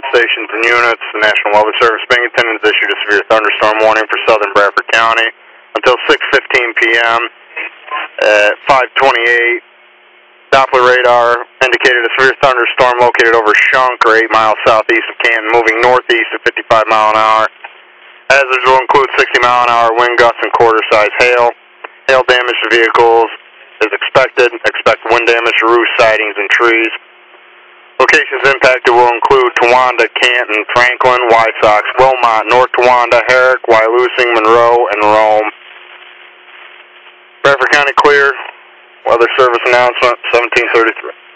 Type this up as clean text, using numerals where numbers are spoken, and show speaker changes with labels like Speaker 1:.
Speaker 1: stations and units. The National Weather Service Binghamton has issued a severe thunderstorm warning for southern Bradford County until 6:15 p.m. At 5:28, Doppler radar indicated a severe thunderstorm located over Shunk, or 8 miles southeast of Canton, moving northeast at 55 miles an hour. Hazards will include 60 mile an hour wind gusts and quarter-size hail. Hail damage to vehicles is expected. Expect wind damage to roof sidings and trees. Locations impacted will include Towanda, Canton, Franklin, Wysox, Wilmot, North Towanda, Herrick, Wyalusing, Monroe, and Rome. Bradford County clear. Weather Service announcement, 1733.